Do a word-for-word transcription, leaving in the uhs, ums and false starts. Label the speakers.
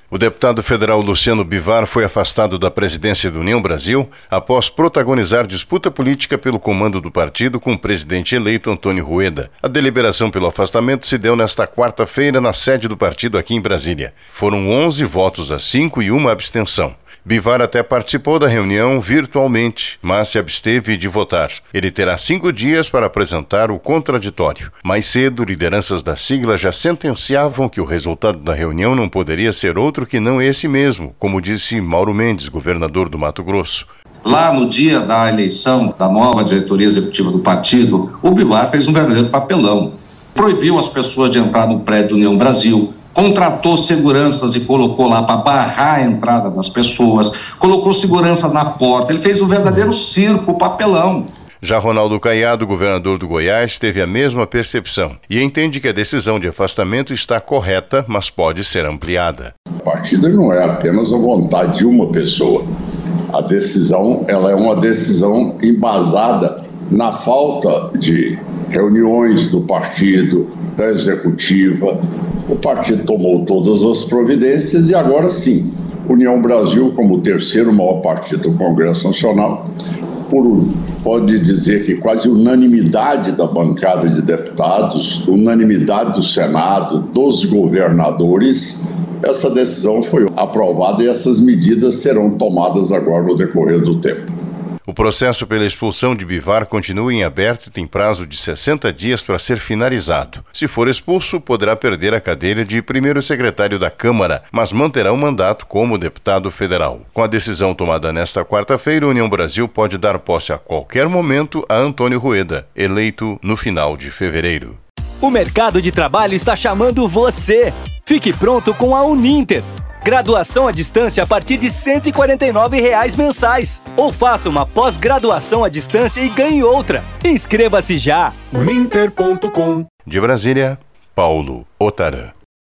Speaker 1: O deputado federal Luciano Bivar foi afastado da presidência do União Brasil após protagonizar disputa política pelo comando do partido com o presidente eleito Antônio Rueda. A deliberação pelo afastamento se deu nesta quarta-feira na sede do partido aqui em Brasília. Foram onze votos a cinco e uma abstenção. Bivar até participou da reunião virtualmente, mas se absteve de votar. Ele terá cinco dias para apresentar o contraditório. Mais cedo, lideranças da sigla já sentenciavam que o resultado da reunião não poderia ser outro que não esse mesmo, como disse Mauro Mendes, governador do Mato Grosso.
Speaker 2: Lá no dia da eleição da nova diretoria executiva do partido, o Bivar fez um verdadeiro papelão. Proibiu as pessoas de entrar no prédio União Brasil, contratou seguranças e colocou lá para barrar a entrada das pessoas, colocou segurança na porta, ele fez um verdadeiro circo, papelão.
Speaker 1: Já Ronaldo Caiado, governador do Goiás, teve a mesma percepção e entende que a decisão de afastamento está correta, mas pode ser ampliada.
Speaker 3: O partido não é apenas a vontade de uma pessoa. A decisão, ela é uma decisão embasada na falta de reuniões do partido, da executiva. O partido tomou todas as providências e agora sim, União Brasil, como o terceiro maior partido do Congresso Nacional, por, pode dizer que quase unanimidade da bancada de deputados, unanimidade do Senado, dos governadores, essa decisão foi aprovada e essas medidas serão tomadas agora no decorrer do tempo.
Speaker 1: O processo pela expulsão de Bivar continua em aberto e tem prazo de sessenta dias para ser finalizado. Se for expulso, poderá perder a cadeira de primeiro secretário da Câmara, mas manterá o mandato como deputado federal. Com a decisão tomada nesta quarta-feira, a União Brasil pode dar posse a qualquer momento a Antônio Rueda, eleito no final de fevereiro.
Speaker 4: O mercado de trabalho está chamando você! Fique pronto com a Uninter! Graduação à distância a partir de cento e quarenta e nove reais mensais. Ou faça uma pós-graduação à distância e ganhe outra. Inscreva-se já!
Speaker 1: uninter ponto com. De Brasília, Paulo Otarã.